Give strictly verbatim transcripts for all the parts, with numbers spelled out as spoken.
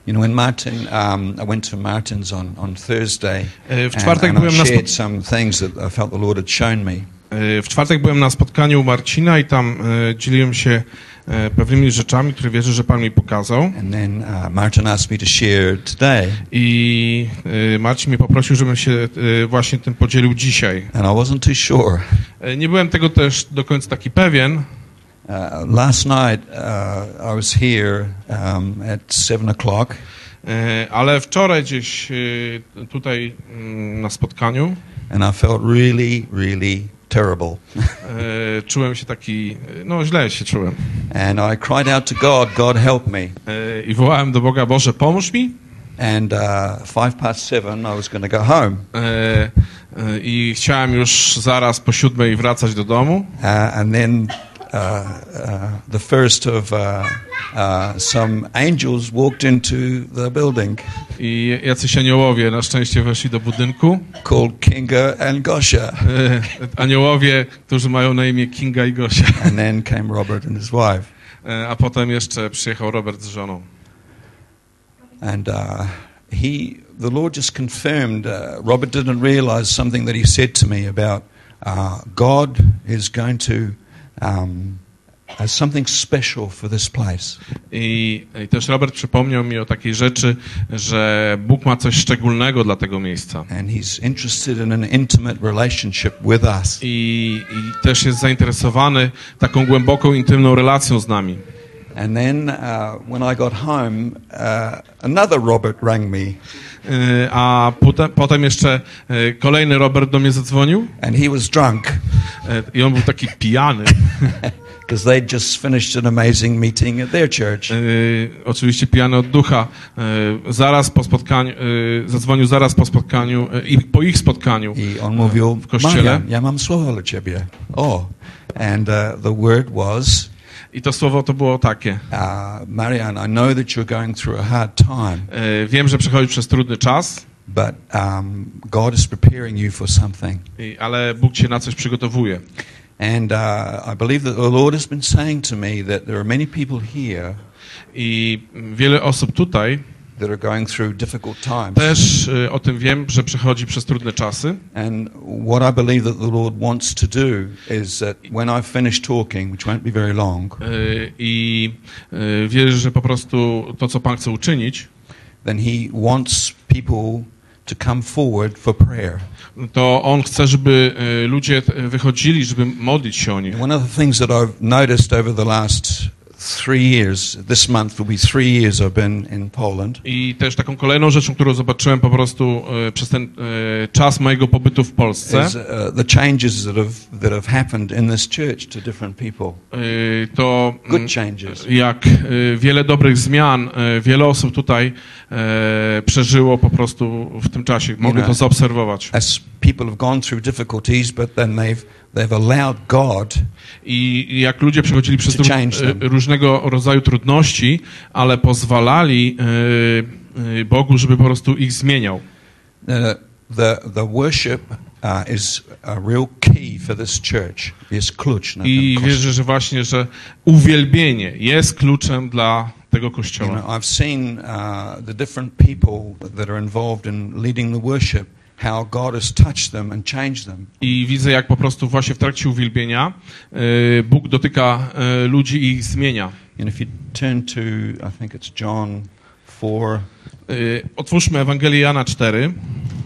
You know, when Martin, um, I went to Martin's on, on Thursday, W czwartek and, and byłem I na shared spo... some things that I felt the Lord had shown me. W czwartek byłem na spotkaniu u Marcina i tam e, dzieliłem się e, pewnymi rzeczami, które wierzę, że Pan mi pokazał. And then uh, Martin asked me to share today. I e, Marcin mnie poprosił, żebym się e, właśnie tym podzielił dzisiaj. And I wasn't too sure. E, nie byłem tego też do końca taki pewien. Uh, last night uh, I was here um, at seven o'clock. E, ale wczoraj gdzieś e, tutaj m, na spotkaniu and I felt really, really terrible. e, czułem się taki, no źle się czułem. And I cried out to God, God help me. E, I wołałem do Boga, Boże, pomóż mi. And uh, five past seven I was going to go home. E, e, I chciałem już zaraz po siódmej wracać do domu. Uh, and then Uh, uh, the first of uh, uh, some angels walked into the building. I jacyś aniołowie na szczęście weszli do budynku. Called Kinga and Gosia. E, aniołowie, którzy mają na imię Kinga i Gosia. And then came Robert and his wife. E, a potem jeszcze przyjechał Robert z żoną. And uh, he, the Lord just confirmed. Uh, Robert didn't realize something that he said to me about uh, God is going to Um, as something special for this place. I, I też Robert przypomniał mi o takiej rzeczy, że Bóg ma coś szczególnego dla tego miejsca. And he's interested in an intimate relationship with us. I, i też jest zainteresowany taką głęboką, intymną relacją z nami. And then uh, when I got home, uh, another Robert rang me. A potem, potem jeszcze kolejny Robert do mnie zadzwonił. And he was drunk. I on był taki pijany. Because they'd just finished an amazing meeting at their church. E, oczywiście pijany od ducha. E, zaraz po spotkaniu, e, zadzwonił zaraz po spotkaniu e, i po ich spotkaniu I on mówił, w kościele. Marian, ja mam słowo dla ciebie. Oh, and uh, the word was. I to słowo to było takie. Uh, Marian, I know that you're going through a hard time. E, wiem, że przechodzisz przez trudny czas. But um, God is preparing you for something. I, ale Bóg cię na coś przygotowuje. And uh, I believe that the Lord has been saying to me that there are many people here. I wiele osób tutaj that are going through difficult times. Też y, o tym wiem, że przechodzi przez trudne czasy. And what I believe that the Lord wants to do is that when I finish talking, which won't be very long. Y, I y, wierzę, że po prostu to, co Pan chce uczynić, then He wants people to come forward for prayer. To On chce, żeby y, ludzie wychodzili, żeby modlić się o nich. One of the things that I've noticed over the last three years, this month will be three years I've been in Poland. I też taką kolejną rzeczą, którą zobaczyłem po prostu e, przez ten e, czas mojego pobytu w Polsce, is, uh, the changes that have that have happened in this church to different people. E, to good changes. Jak e, wiele dobrych zmian, e, wiele osób tutaj e, przeżyło po prostu w tym czasie. Mogę you know, to zaobserwować. As people have gone through difficulties, but then they've they've allowed God. I jak ludzie przechodzili przez ró różnego rodzaju trudności, ale pozwalali e, e, Bogu, żeby po prostu ich zmieniał. The the, the worship uh, is a real key for this church. Jest klucz na I wierzę, że właśnie, że uwielbienie jest kluczem dla tego kościoła. You know, I've seen uh, the different people that are involved in leading the worship. How God has touched them and changed them. I widzę, jak po prostu właśnie w trakcie uwielbienia y, Bóg dotyka y, ludzi i ich zmienia. And if you turn to, I think it's John four. Y, otwórzmy Ewangelię Jana cztery.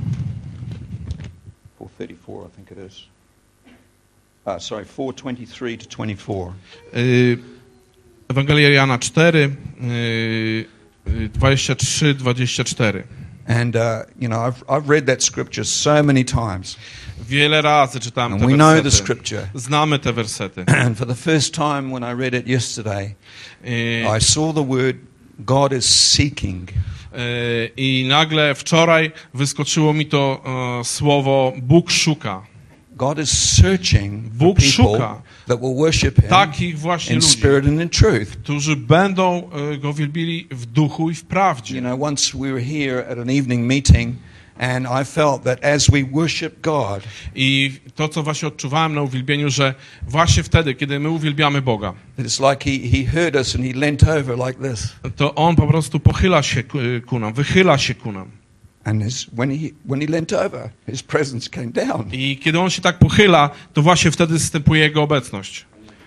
four thirty-four, I think it is. Uh, sorry, four twenty-three to twenty-four. Y, Ewangelia Jana cztery, y, dwadzieścia trzy dwadzieścia cztery. And uh, you know, I've I've read that scripture so many times. Wiele razy czytałem And te we wersety. know the scripture. Znamy te wersety. And for the first time when I read it yesterday, I, I saw the word God is seeking. I nagle wczoraj wyskoczyło mi to uh, słowo Bóg szuka. God is searching Bóg for people szuka that will worship Him takich właśnie in ludzi, spirit and in truth. Którzy będą Go wielbili w duchu i w prawdzie. You know, once we were here at an evening meeting, And I felt that as we worship God, I to, co właśnie odczuwałem na uwielbieniu, że właśnie wtedy, kiedy my uwielbiamy Boga, it's like he, he heard us and he leant over like this. to On po prostu pochyla się ku, ku nam, wychyla się ku nam. And his, when he when he leant over, his presence came down. I kiedy On się tak pochyla, to właśnie wtedy zstępuje Jego obecność.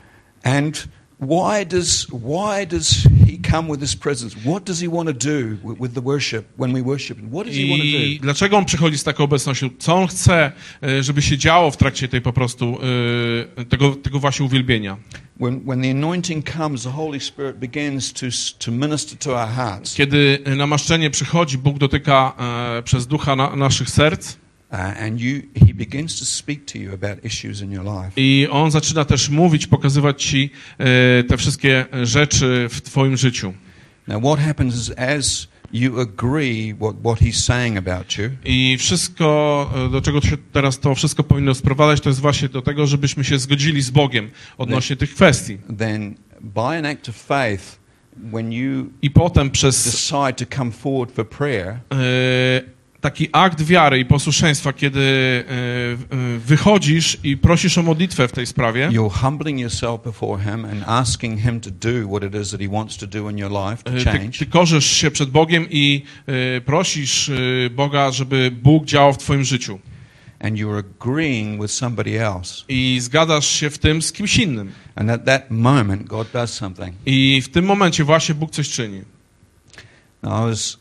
And why does why does he come with his presence? What does he want to do with, with the worship when we worship? What does he want to I do? dlaczego On przychodzi z taką obecnością? Co On chce, żeby się działo w trakcie tej po prostu tego, tego właśnie uwielbienia? When, when the anointing comes, the Holy Spirit begins to, to minister to our hearts. Kiedy namaszczenie przychodzi, Bóg dotyka e, przez ducha na, naszych serc. Uh, and you, he begins to speak to you about issues in your life. I On zaczyna też mówić, pokazywać ci e, te wszystkie rzeczy w twoim życiu. Now what happens is as you agree what, what he's saying about you. I wszystko, do czego się teraz to wszystko powinno sprowadzać, to jest właśnie do tego, żebyśmy się zgodzili z Bogiem odnośnie then, tych kwestii. Then by an act of faith, when you I potem przez decide to come forward for prayer, e, taki akt wiary i posłuszeństwa, kiedy e, wychodzisz i prosisz o modlitwę w tej sprawie, you're humbling yourself before him and asking him to do what it is that he wants to do in your life to ty, change. ty korzysz się przed Bogiem i e, prosisz e, Boga, żeby Bóg działał w twoim życiu. And you're agreeing with somebody else. I zgadzasz się w tym z kimś innym. And at that moment, God does something. I w tym momencie właśnie Bóg coś czyni. Now, I was,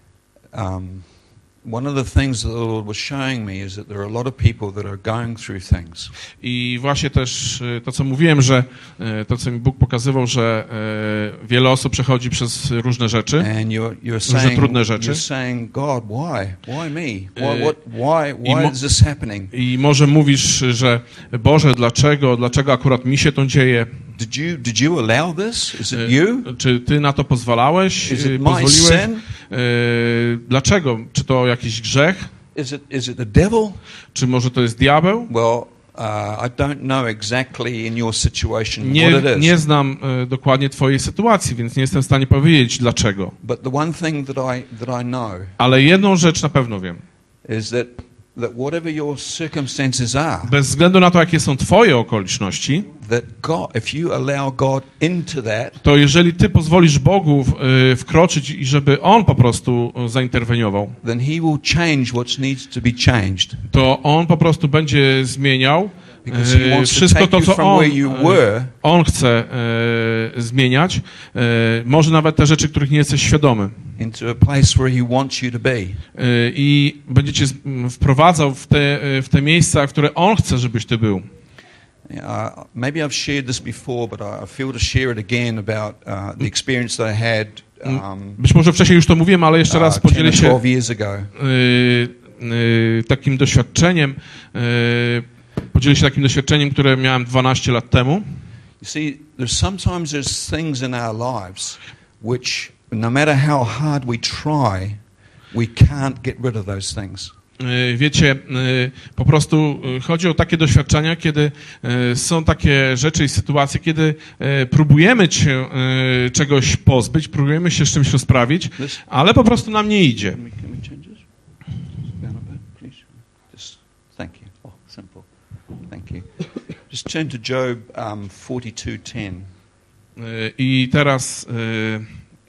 um, one of the things that the Lord was showing me is that there are a lot of people that are going through things. I właśnie też to, co mówiłem, że to, co mi Bóg pokazywał, że wiele osób przechodzi przez różne rzeczy, And you're, you're różne saying, trudne rzeczy. you're saying, God, why? Why me? Why, what, why, I why mo- is this happening? I może mówisz, że Boże, dlaczego, dlaczego akurat mi się to dzieje? Did you, did you allow this? Is it you? Czy ty na to pozwalałeś? Is it my Pozwoliłeś? sin? Dlaczego? Czy to jakiś grzech? Is it, is it the devil? Czy może to jest diabeł? Well, uh, I don't know exactly in your situation Nie, what it is. nie znam e, dokładnie twojej sytuacji, więc nie jestem w stanie powiedzieć dlaczego. But the one thing that I, that I know Ale jedną rzecz na pewno wiem. is that, that whatever your circumstances are, Bez względu na to, jakie są twoje okoliczności, that God, if you allow God into that, to jeżeli ty pozwolisz Bogu w, y, wkroczyć i żeby On po prostu zainterweniował, then He will change what needs to be changed. to On po prostu będzie zmieniał Because He y, wants to wszystko take to, you co from On, where you y, were on chce y, zmieniać, y, może nawet te rzeczy, których nie jesteś świadomy. into a place where He wants you to be. Y, I będzie cię z- m, wprowadzał w te, y, w te miejsca, w które On chce, żebyś ty był. Uh, maybe I've shared this before, but I I feel to share it again about uh, the experience that I had um, Być może wcześniej już to mówiłem, ale jeszcze raz uh, ten podzielę or się twelve years ago. y, y, takim doświadczeniem, y, podzielę się takim doświadczeniem, które miałem dwanaście lat temu. You see, there's sometimes there's things in our lives which, no matter how hard we try, we can't get rid of those things. Y, Wiecie, y, po prostu y, chodzi o takie doświadczenia, kiedy y, są takie rzeczy i sytuacje, kiedy y, próbujemy się y, czegoś pozbyć, próbujemy się z czymś rozprawić, This, ale po prostu nam nie idzie. can we, can we change this? Down a bit, please. Just, thank you. Oh, simple. Thank you. Just turn to Job um, forty-two ten. Y, I teraz y,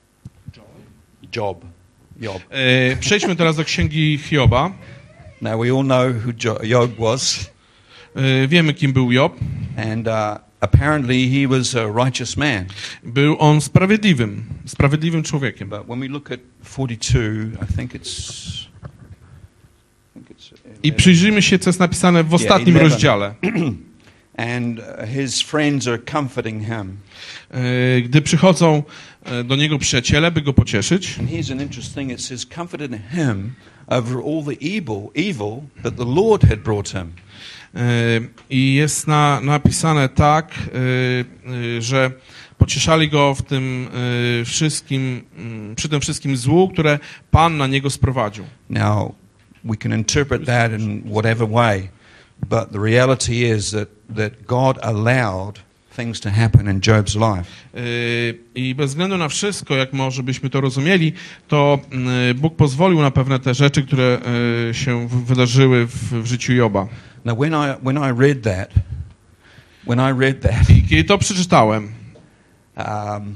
Job. Job. y, przejdźmy teraz do księgi Hioba. Now we all know who Jo- Job was, Y, Wiemy, kim był Job. and uh, apparently he was a righteous man. Był on sprawiedliwym, sprawiedliwym człowiekiem. But when we look at forty-two, I think it's. I think it's I przyjrzyjmy się, co jest napisane w ostatnim eleven. rozdziale. and uh, his friends are comforting him. Y, Gdy przychodzą y, do niego przyjaciele, by go pocieszyć. And here's an interesting, it says, comforted him over all the evil, evil that the Lord had brought him. Y, I jest na, napisane tak, y, y, że pocieszali go w tym y, wszystkim, y, przy tym wszystkim złu, które Pan na niego sprowadził. Now, we can interpret that in whatever way, but the reality is that, that God allowed things to happen in Job's life. Yy, I bez względu na wszystko, jak może byśmy to rozumieli, to yy, Bóg pozwolił na pewne te rzeczy, które yy, się w- wydarzyły w, w życiu Joba. Now, when I when I read that, when I read that, I kiedy to przeczytałem, um,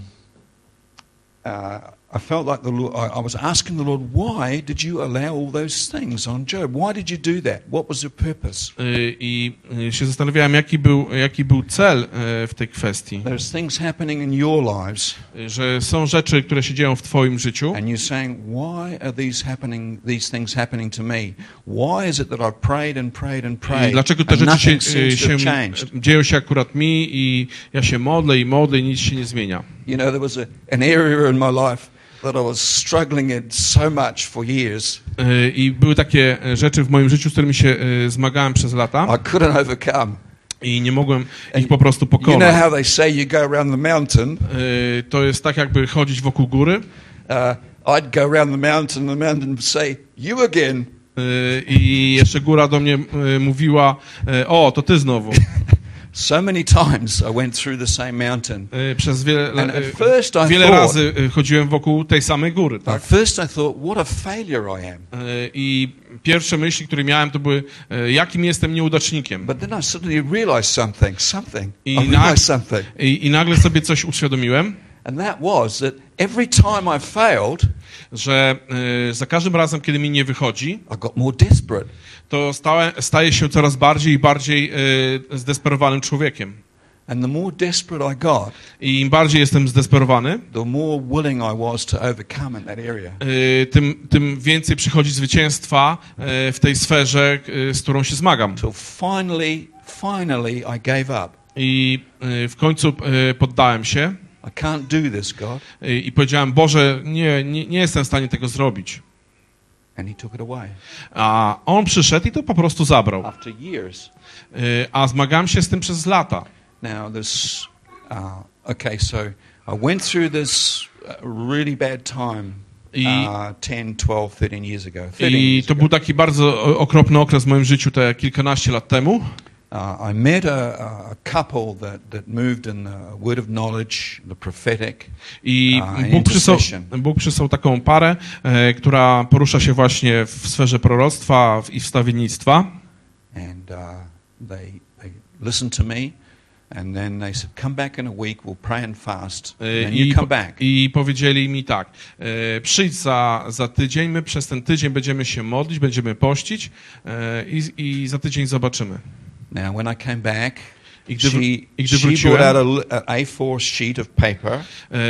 uh, I felt like the Lord, I, I was asking the Lord, why did you allow all those things on Job? Why did you do that? What was the purpose? yy, i yy, się zastanawiałem, jaki był, jaki był cel yy, w tej kwestii. There's things happening in your lives, Yy, że są rzeczy, które się dzieją w twoim życiu. and you're saying, why are these happening? These things happening to me? Why is it that I've prayed and prayed and I prayed, dlaczego te and rzeczy się, nothing seems yy, to have się changed? dzieją się akurat mi i ja się modlę i modlę i nic się nie zmienia. You know, there was a, an area in my life that I was struggling in so much for years. Yy, I były takie rzeczy w moim życiu, z którymi się yy, zmagałem przez lata I couldn't overcome. i nie mogłem And ich po prostu You know pokonać. how they say you go around the mountain? Yy, To jest tak, jakby chodzić wokół góry Uh, I'd go around the mountain, the mountain would say, you again. yy, i jeszcze góra do mnie yy, mówiła, yy, o, to ty znowu. So many times I went through the same mountain. Yy, Przez wiele, And at yy, first I wiele thought- razy yy, chodziłem wokół tej samej góry, tak? At first I thought, what a failure I am. Yy, I pierwsze myśli, które miałem, to były, yy, jakim jestem nieudacznikiem. But then I suddenly realized something, something. I I realized nag- something. I, I nagle sobie coś uświadomiłem, And that was that every time I failed, że yy, za każdym razem, kiedy mi nie wychodzi, I got more desperate. to stałem, staję się coraz bardziej i bardziej yy, zdesperowanym człowiekiem. And the more desperate I got, I im bardziej jestem zdesperowany, the more willing I was to overcome in that area. yy, tym, tym więcej przychodzi zwycięstwa yy, w tej sferze, yy, z którą się zmagam. Till finally, finally I gave up. I yy, w końcu yy, poddałem się I can't do this, God. yy, i powiedziałem, Boże, nie, nie, nie jestem w stanie tego zrobić. And he took it away. A on przyszedł i to po prostu zabrał. After years. Yy, a zmagałem się z tym przez lata. Now this, uh, okay, so I went through this uh, really bad time I, uh, ten, twelve, thirteen years ago. thirteen I years to ago. był taki bardzo o- okropny okres w moim życiu, te kilkanaście lat temu. Uh, I met a, a couple that, that moved in the word of knowledge, the prophetic. I A, Bóg przysłał, intercession. Bóg przysłał taką parę, e, która porusza się właśnie w sferze proroctwa w- i wstawiennictwa. And uh, they, they listened to me, and then they said, come back in a week, we'll pray and fast, E, and then I, you come back. I powiedzieli mi tak, e, przyjdź za, za tydzień, my przez ten tydzień będziemy się modlić, będziemy pościć e, i, i za tydzień zobaczymy. Now, when I came back, I gdy, she, wr- i gdy she wróciłem, brought out a, an A four sheet of paper, e,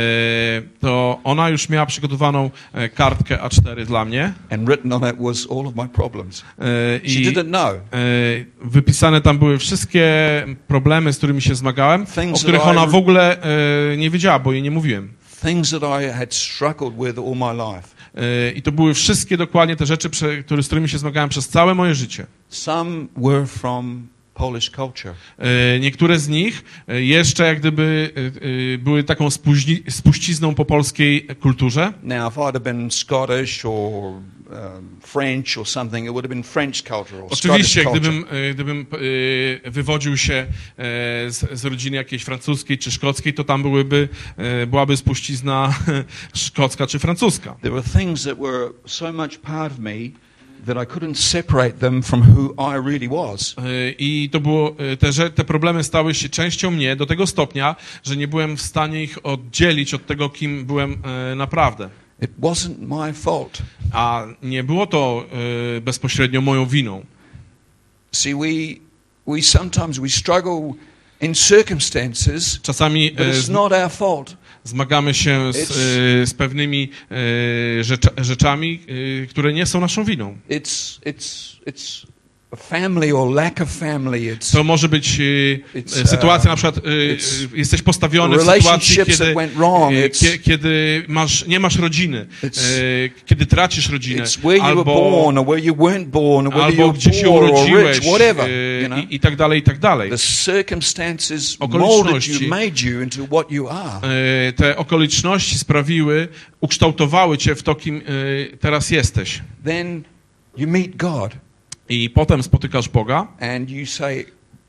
to ona już miała przygotowaną e, kartkę A cztery dla mnie. and written on it was all of my problems. E, She I didn't know. e, wypisane tam były wszystkie problemy, z którymi się zmagałem, Things o których that I- ona w ogóle e, nie wiedziała, bo jej nie mówiłem. Things that I had struggled with all my life. E, I to były wszystkie dokładnie te rzeczy, prze, które, z którymi się zmagałem przez całe moje życie. Some were from Polish culture. E, Niektóre z nich e, jeszcze jak gdyby e, e, były taką spuźni, spuścizną po polskiej kulturze. Now, if I'd have been Scottish or um, French or something, it would have been French culture or Oczywiście, Scottish culture. gdybym, e, gdybym e, wywodził się e, z, z rodziny jakiejś francuskiej czy szkockiej, to tam byłyby, e, byłaby spuścizna szkocka czy francuska. There were things that were so much part of me that I couldn't separate them from who I really was. E, I to było, e, te, że- te problemy stały się częścią mnie do tego stopnia, że nie byłem w stanie ich oddzielić od tego, kim byłem e, naprawdę. It wasn't my fault. A nie było to e, bezpośrednio moją winą. See, we we sometimes we struggle in circumstances, Czasami but e, it's z, not our fault. zmagamy się z, e, z pewnymi e, rzecz, rzeczami, e, które nie są naszą winą. It's it's it's a family or lack of family. It's To może być e, It's, e, sytuacja, uh, na przykład e, it's jesteś postawiony w sytuacji, relationships kiedy, that went wrong. e, It's- kie- kiedy masz, nie masz rodziny, It's- e, kiedy tracisz rodzinę, it's where you were albo, born or where you weren't born or whether you albo were gdzie się poor or urodziłeś rich, whatever. e, You know, i, i tak dalej, i tak dalej. the circumstances Okoliczności. molded you, made you into what you are. E, Te okoliczności sprawiły, ukształtowały cię w to, kim e, teraz jesteś. Then you meet God I potem spotykasz Boga and you say,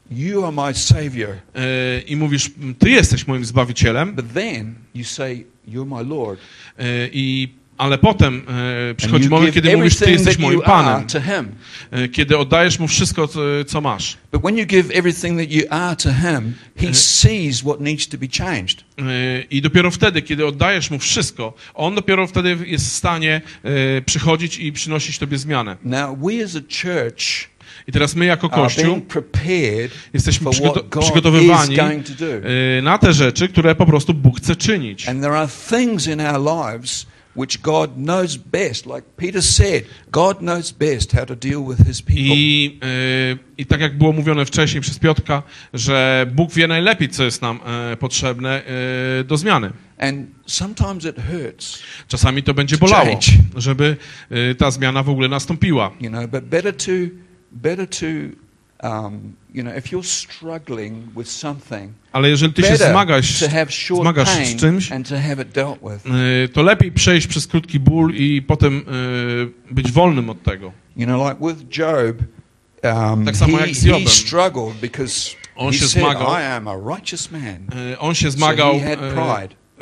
you are my savior. e, i mówisz, ty jesteś moim Zbawicielem, But then you say, you're my Lord. e, i, ale potem e, And przychodzi you moment, give kiedy mówisz, ty everything jesteś that moim you are Panem, to him. e, kiedy oddajesz mu wszystko, co, co masz. But when you give everything that you are to him, he sees what needs to be changed. E, I dopiero wtedy, kiedy oddajesz mu wszystko, on dopiero wtedy jest w stanie e, przychodzić i przynosić tobie zmianę. Now, we as a church I teraz my jako are Kościół being prepared jesteśmy for przygoto- what God przygotowywani is going to do. e, na te rzeczy, które po prostu Bóg chce czynić. And there are things in our lives which God knows best. Like Peter said, God knows best how to deal with his people. I, e, I tak jak było mówione wcześniej przez Piotrka, że Bóg wie najlepiej, co jest nam e, potrzebne e, do zmiany. And sometimes it hurts, Czasami to będzie To bolało, change. żeby e, ta zmiana w ogóle nastąpiła. you know, but better to, better to, um, you know, if you're struggling with something, Ale jeżeli ty się better zmagasz, to have short zmagasz z pain czymś, and to have it dealt with. e, to lepiej przejść przez krótki ból i potem e, być wolnym od tego. You know, like with Job, um, Tak samo he, jak z Jobem. he struggled because On he się said, zmagał. I am a righteous man. E, On się zmagał So he had e, pride. e,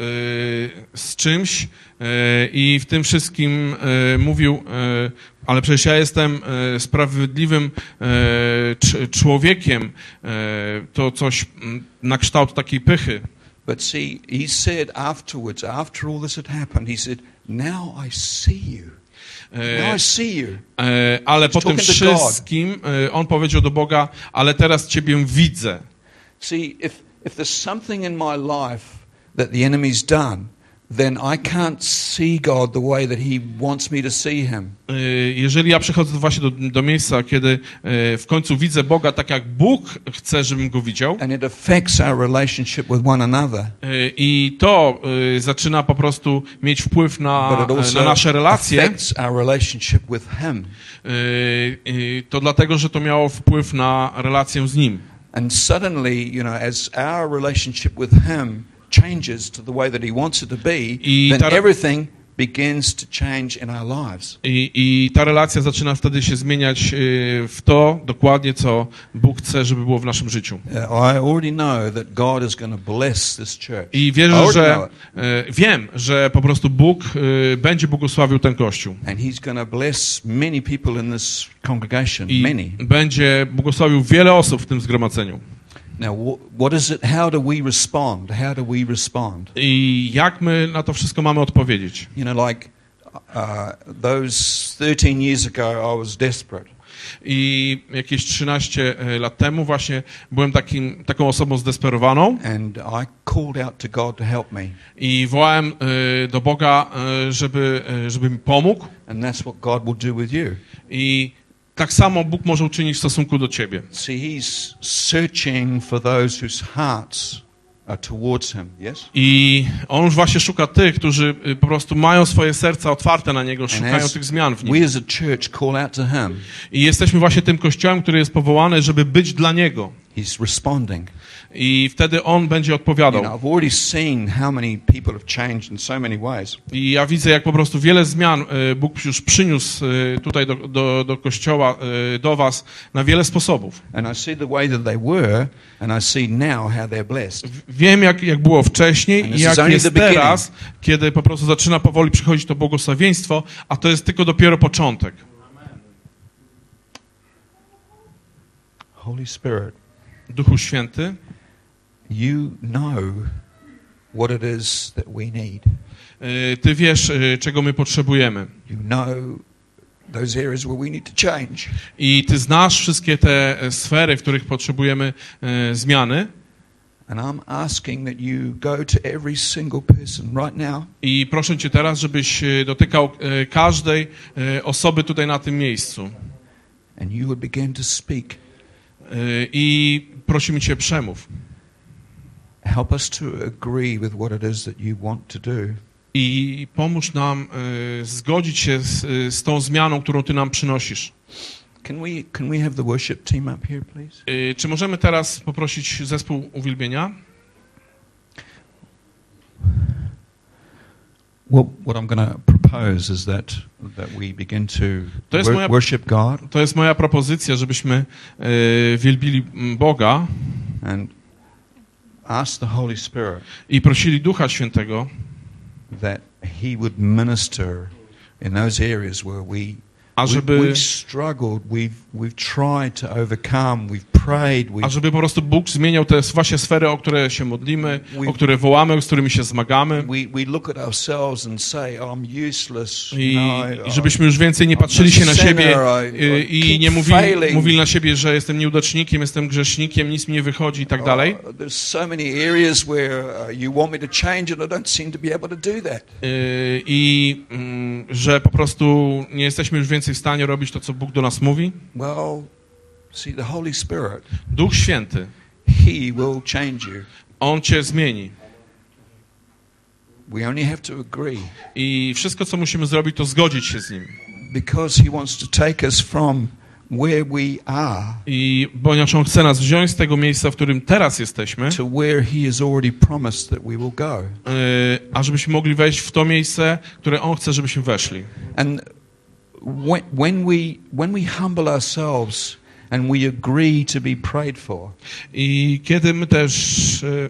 z czymś e, i w tym wszystkim e, mówił, e, ale przecież ja jestem e, sprawiedliwym e, cz- człowiekiem. E, To coś m, na kształt takiej pychy. But see, he said afterwards, after all this had happened, he said, now I see you. Now E, I see you. e, Ale po tym talking to God. wszystkim e, on powiedział do Boga, ale teraz Ciebie widzę. See, if, if there's something in my life that the enemy's done, then I can't see God the way that he wants me to see him. E, Jeżeli ja przychodzę właśnie do, do miejsca, kiedy e, w końcu widzę Boga tak, jak Bóg chce, żebym Go widział, And it affects our relationship with one another. e, i to e, zaczyna po prostu mieć wpływ na, But it e, also na nasze relacje, affects our relationship with him. e, e, to dlatego, że to miało wpływ na relację z Nim. And suddenly, you know, as our relationship with him changes to the way that he wants it to be, I then ta- everything begins to change in our lives. I, I ta relacja zaczyna wtedy się zmieniać e, w to dokładnie, co Bóg chce, żeby było w naszym życiu. Uh, I already know that God is going to bless this church. I I wierzę, already że know it. e, wiem, że po prostu Bóg e, będzie błogosławił ten Kościół. And he's going to bless many people in this congregation, I many. będzie błogosławił wiele osób w tym zgromadzeniu. Now, wh- what is it? How do we respond? How do we respond? I jak my na to wszystko mamy odpowiedzieć? You know, like uh, those thirteen years ago, I was desperate. I jakieś trzynaście lat temu właśnie byłem takim, taką osobą zdesperowaną And I called out to God to help me. i wołałem e, do Boga, e, żeby, e, żeby mi pomógł. And that's what God will do with you. I tak samo Bóg może uczynić w stosunku do ciebie. See, he's searching for those whose hearts are towards him, yes? I on już właśnie szuka tych, którzy y, po prostu mają swoje serca otwarte na Niego, And szukają as tych zmian w nim. we as a church call out to him, I jesteśmy właśnie tym kościołem, który jest powołany, żeby być dla Niego. he's responding. I wtedy On będzie You odpowiadał. know, I've already seen how many people have changed in so many ways. I ja widzę, jak po prostu wiele zmian y, Bóg już przyniósł y, tutaj do, do, do kościoła, y, do was na wiele sposobów. And I see the way that they were, and I see now how they're blessed. Wiem, jak, jak było wcześniej And i this jak is only jest the beginning. teraz, kiedy po prostu zaczyna powoli przychodzić to błogosławieństwo, a to jest tylko dopiero początek. Holy Spirit, Duchu Święty, you know what it is that we need. y, Ty wiesz, y, czego my potrzebujemy. You know those areas where we need to change. I Ty znasz wszystkie te e, sfery, w których potrzebujemy e, zmiany. And I'm asking that you go to every single person right now I proszę Cię teraz, żebyś e, dotykał e, każdej e, osoby tutaj na tym miejscu. and you would begin to speak. E, I prosimy Cię, przemów. Help us to agree with what it is that you want to do. I pomóż nam e, zgodzić się z, z tą zmianą, którą Ty nam przynosisz. Can we can we have the worship team up here, please? E, Czy możemy teraz poprosić zespół uwielbienia? Well, what I'm going to propose is that that we begin to To jest wor- moja- worship God To jest moja propozycja, żebyśmy e, wielbili Boga and ask the Holy Spirit i prosili Ducha Świętego, that He would minister in those areas where we a we- żeby, we've struggled, we've we've tried to overcome, we've prayed, a we've żeby po prostu Bóg zmieniał te właśnie sfery, o które się modlimy, We- o które wołamy, z którymi się zmagamy. we, we look at ourselves and say, oh, I'm useless. I, you know, I żebyśmy już więcej nie patrzyli się na siebie y, i nie mówili, mówili na siebie, że jestem nieudacznikiem, jestem grzesznikiem, nic mi nie wychodzi i tak dalej. Oh, there's so many areas where uh, you want me to change and I don't seem to be able to do that. Y, I mm, że po prostu nie jesteśmy już więcej w stanie robić to, co Bóg do nas mówi. Well, see, the Holy Spirit, Duch Święty, He will change you. On cię zmieni. We only have to agree I wszystko, co musimy zrobić, to zgodzić się z Nim. because He wants to take us from where we are I ponieważ On chce nas wziąć z tego miejsca, w którym teraz jesteśmy, to where He has already promised that we will go. y, a żebyśmy mogli wejść w to miejsce, które On chce, żebyśmy weszli. And when, when we when we humble ourselves and we agree to be prayed for, I kiedy my też y,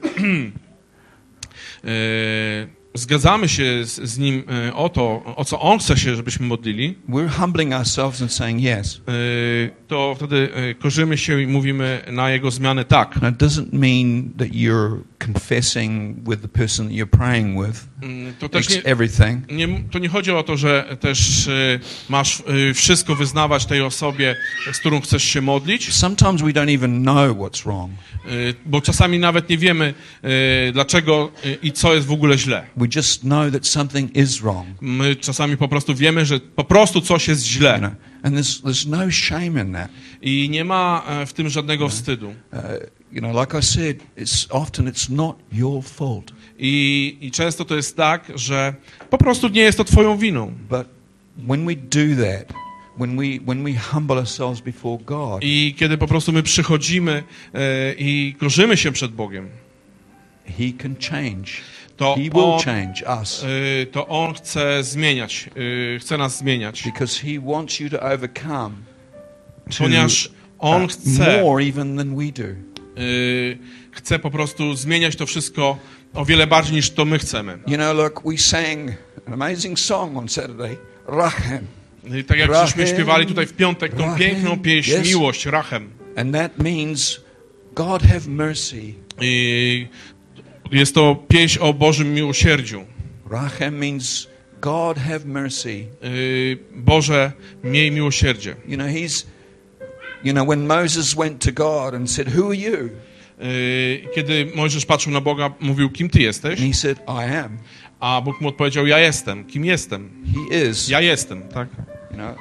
y, zgadzamy się z, z Nim y, o to, o co On chce się, żebyśmy modlili, we're humbling ourselves and saying yes. y, to wtedy y, korzymy się i mówimy na Jego zmianę tak. Now, it doesn't mean that you're confessing with the person that you're praying with Y, To też nie, everything. nie, to nie chodzi o to, że też y, masz y, wszystko wyznawać tej osobie, z którą chcesz się modlić, Sometimes we don't even know what's wrong. y, bo czasami nawet nie wiemy, y, dlaczego y, i co jest w ogóle źle. We just know that something is wrong. My czasami po prostu wiemy, że po prostu coś jest You źle know? And there's there's no shame in that. i nie ma e, w tym żadnego wstydu. Uh, you know, like I said, it's often it's not your fault, I, I często to jest tak, że po prostu nie jest to twoją winą. but when we do that, when we when we humble ourselves before God, I kiedy po prostu my przychodzimy e, i korzymy się przed Bogiem, He can change. to He will On, change us e, to On chce zmieniać, e, chce nas zmieniać. because He wants you to overcome to, Ponieważ On uh, chce, more even than we do. e, chce po prostu zmieniać to wszystko o wiele bardziej niż to my chcemy. You know, look, we sang an amazing song on Saturday, Rachem, I tak jak Rachem, żeśmy śpiewali tutaj w piątek tą Rachem, piękną pieśń, yes. Miłość, Rachem. and that means God have mercy. I jest to pieśń o Bożym miłosierdziu. Rachem means God have mercy. Yy, Boże, miej miłosierdzie. You know, he's, you know, when Moses went to God and said, "Who are you?" Yy, Kiedy Mojżesz patrzył na Boga, mówił, kim Ty jesteś? And he said, "I am." A Bóg mu odpowiedział, ja jestem. Kim jestem? He is. Ja jestem, tak? You know,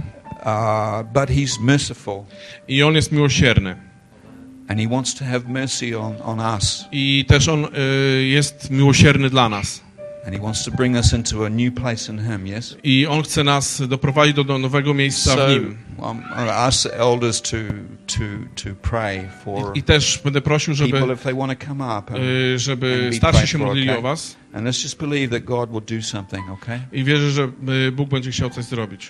uh, but he's merciful, I On jest miłosierny. and he wants to have mercy on on us, I też On yy, jest miłosierny dla nas. and he wants to bring us into a new place in Him. Yes. I On chce nas doprowadzić do, do nowego miejsca So w I'm Nim. going to ask the elders to to to pray for I, I też będę prosił, żeby, people if they want to come up, and, yy, żeby and be starsi prayed się for, modlili okay? o was. and let's just believe that God will do something. Okay. I wierzę, że y, Bóg będzie chciał coś zrobić.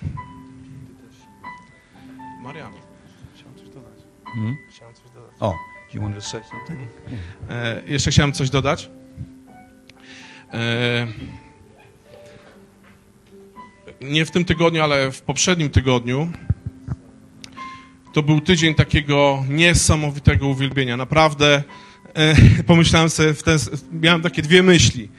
Mariano, chciałem coś dodać. Hmm? Chciałem coś dodać. Oh, you wanted to say something? E, jeszcze chciałem coś dodać. E, nie w tym tygodniu, ale w poprzednim tygodniu to był tydzień takiego niesamowitego uwielbienia. Naprawdę e, pomyślałem sobie, w ten, miałem takie dwie myśli.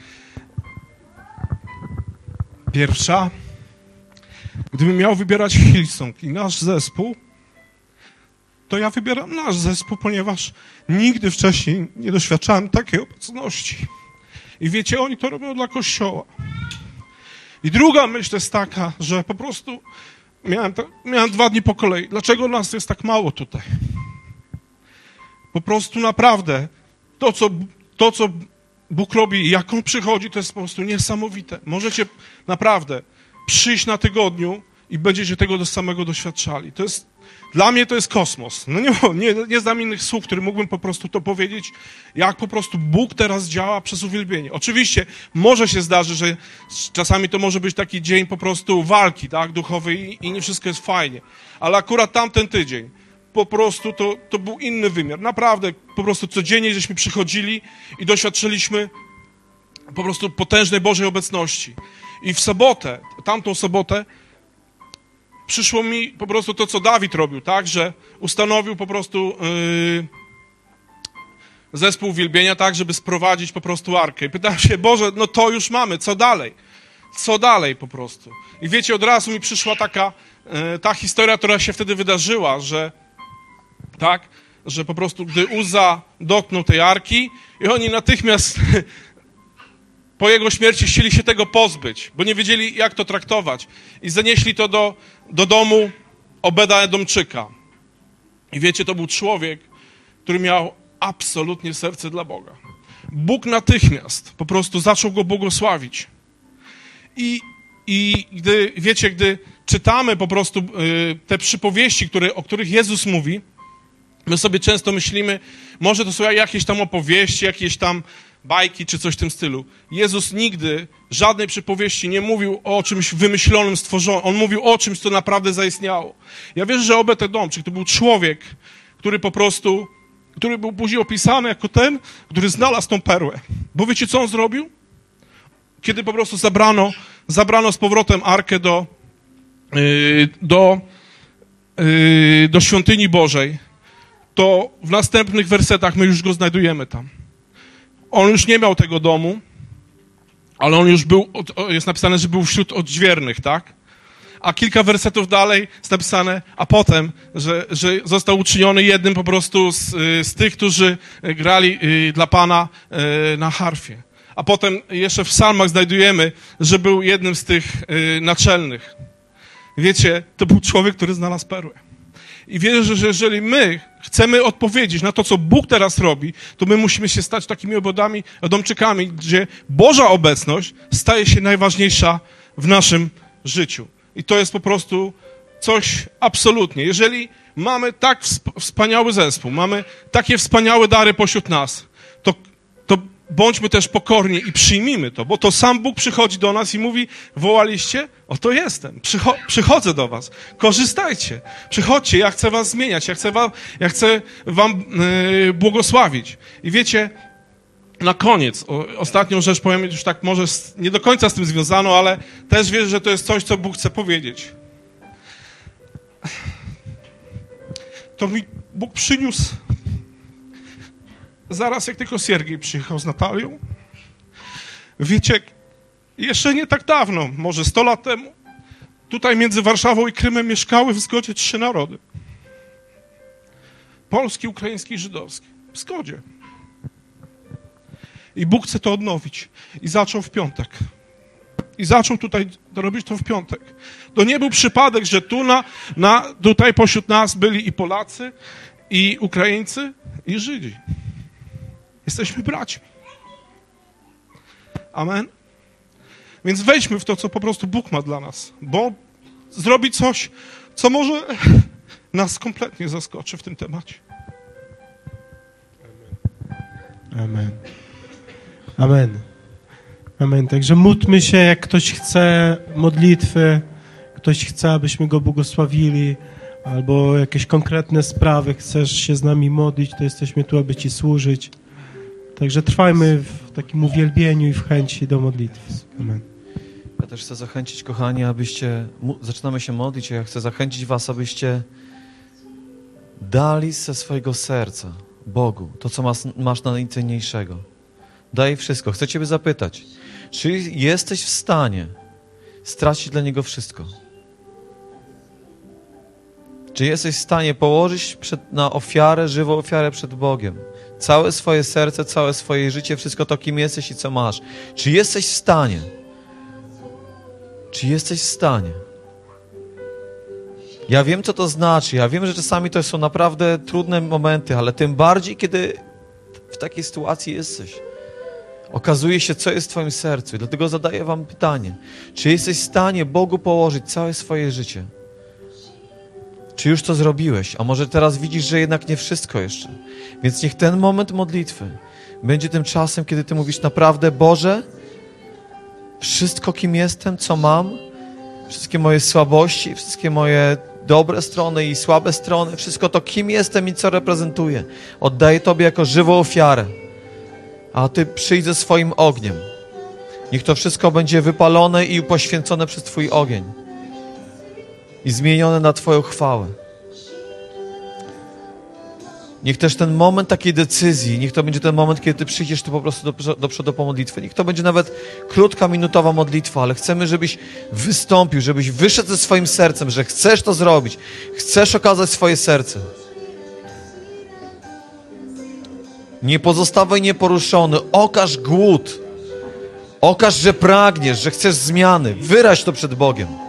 Pierwsza, gdybym miał wybierać Hillsong i nasz zespół, to ja wybieram nasz zespół, ponieważ nigdy wcześniej nie doświadczałem takiej obecności. I wiecie, oni to robią dla Kościoła. I druga myśl jest taka, że po prostu miałem, ta, miałem dwa dni po kolei. Dlaczego nas jest tak mało tutaj? Po prostu naprawdę to, co, to, co Bóg robi i jak On przychodzi, to jest po prostu niesamowite. Możecie naprawdę przyjść na tygodniu i będziecie tego do samego doświadczali. To jest, dla mnie to jest kosmos. No nie, nie, nie znam innych słów, które mógłbym po prostu to powiedzieć, jak po prostu Bóg teraz działa przez uwielbienie. Oczywiście może się zdarzy, że czasami to może być taki dzień po prostu walki, tak, duchowej i nie wszystko jest fajnie. Ale akurat tamten tydzień po prostu to, to był inny wymiar. Naprawdę po prostu codziennie żeśmy przychodzili i doświadczyliśmy po prostu potężnej Bożej obecności. I w sobotę, tamtą sobotę, przyszło mi po prostu to, co Dawid robił, tak, że ustanowił po prostu yy, zespół uwielbienia, tak, żeby sprowadzić po prostu arkę. I pytałem się, Boże, no to już mamy, co dalej? Co dalej po prostu? I wiecie, od razu mi przyszła taka, yy, ta historia, która się wtedy wydarzyła, że tak, że po prostu gdy Uzza dotknął tej arki i oni natychmiast po jego śmierci chcieli się tego pozbyć, bo nie wiedzieli, jak to traktować. I zanieśli to do, do domu Obeda Edomczyka. I wiecie, to był człowiek, który miał absolutnie serce dla Boga. Bóg natychmiast po prostu zaczął go błogosławić. I, i gdy, wiecie, gdy czytamy po prostu y, te przypowieści, które, o których Jezus mówi, my sobie często myślimy, może to są jakieś tam opowieści, jakieś tam bajki czy coś w tym stylu. Jezus nigdy żadnej przypowieści nie mówił o czymś wymyślonym, stworzonym. On mówił o czymś, co naprawdę zaistniało. Ja wierzę, że Obed Edomczyk to był człowiek, który po prostu, który był później opisany jako ten, który znalazł tą perłę. Bo wiecie, co on zrobił? Kiedy po prostu zabrano, zabrano z powrotem arkę do, yy, do, yy, do świątyni Bożej, to w następnych wersetach my już go znajdujemy tam. On już nie miał tego domu, ale on już był, jest napisane, że był wśród odźwiernych, tak? A kilka wersetów dalej jest napisane, a potem, że, że został uczyniony jednym po prostu z, z tych, którzy grali dla Pana na harfie. A potem jeszcze w psalmach znajdujemy, że był jednym z tych naczelnych. Wiecie, to był człowiek, który znalazł perłę. I wierzę, że jeżeli my chcemy odpowiedzieć na to, co Bóg teraz robi, to my musimy się stać takimi obodami, Edomczykami, gdzie Boża obecność staje się najważniejsza w naszym życiu. I to jest po prostu coś absolutnie. Jeżeli mamy tak wspaniały zespół, mamy takie wspaniałe dary pośród nas, to, to bądźmy też pokorni i przyjmijmy to, bo to sam Bóg przychodzi do nas i mówi, wołaliście? Oto jestem, Przycho- przychodzę do was, korzystajcie, przychodźcie, ja chcę was zmieniać, ja chcę wam, ja chcę wam yy, błogosławić. I wiecie, na koniec, o, ostatnią rzecz powiem, już tak może z, nie do końca z tym związaną, ale też wierzę, że to jest coś, co Bóg chce powiedzieć. To mi Bóg przyniósł zaraz, jak tylko Siergiej przyjechał z Natalią. Wiecie, jeszcze nie tak dawno, może sto lat temu, tutaj między Warszawą i Krymem mieszkały w zgodzie trzy narody. Polski, ukraiński i żydowski. W zgodzie. I Bóg chce to odnowić. I zaczął w piątek. I zaczął tutaj robić to w piątek. To nie był przypadek, że tu na, na, tutaj pośród nas byli i Polacy, i Ukraińcy, i Żydzi. Jesteśmy braćmi. Amen. Więc wejdźmy w to, co po prostu Bóg ma dla nas, bo zrobi coś, co może nas kompletnie zaskoczy w tym temacie. Amen. Amen. Amen. Także módlmy się, jak ktoś chce modlitwy, ktoś chce, abyśmy go błogosławili, albo jakieś konkretne sprawy, chcesz się z nami modlić, to jesteśmy tu, aby Ci służyć. Także trwajmy w takim uwielbieniu i w chęci do modlitwy. Amen. Ja też chcę zachęcić, kochani, abyście, zaczynamy się modlić, a ja chcę zachęcić was, abyście dali ze swojego serca Bogu to, co masz, masz najcenniejszego. Daj wszystko. Chcę Ciebie zapytać, czy jesteś w stanie stracić dla Niego wszystko? Czy jesteś w stanie położyć przed, na ofiarę, żywą ofiarę przed Bogiem? Całe swoje serce, całe swoje życie, wszystko to, kim jesteś i co masz. Czy jesteś w stanie? Czy jesteś w stanie? Ja wiem, co to znaczy. Ja wiem, że czasami to są naprawdę trudne momenty, ale tym bardziej, kiedy w takiej sytuacji jesteś. Okazuje się, co jest w twoim sercu. I dlatego zadaję wam pytanie. Czy jesteś w stanie Bogu położyć całe swoje życie? Czy już to zrobiłeś? A może teraz widzisz, że jednak nie wszystko jeszcze. Więc niech ten moment modlitwy będzie tym czasem, kiedy ty mówisz naprawdę, Boże, wszystko, kim jestem, co mam, wszystkie moje słabości, wszystkie moje dobre strony i słabe strony, wszystko to, kim jestem i co reprezentuję, oddaję Tobie jako żywą ofiarę. A Ty przyjdź ze swoim ogniem. Niech to wszystko będzie wypalone i poświęcone przez Twój ogień. I zmienione na Twoją chwałę. Niech też ten moment takiej decyzji, niech to będzie ten moment, kiedy Ty przyjdziesz tu po prostu do, do przodu po modlitwę. Niech to będzie nawet krótka, minutowa modlitwa, ale chcemy, żebyś wystąpił, żebyś wyszedł ze swoim sercem, że chcesz to zrobić. Chcesz okazać swoje serce. Nie pozostawaj nieporuszony. Okaż głód. Okaż, że pragniesz, że chcesz zmiany. Wyraź to przed Bogiem.